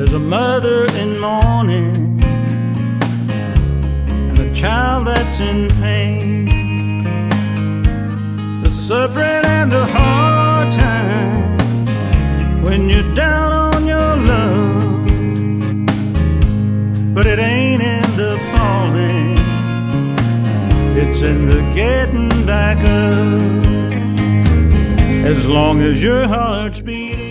There's a mother in mourning and a child that's in pain. The suffering and the hard time when you're down on your luck. But it ain't in the falling, it's in the getting back up. As long as your heart's beating.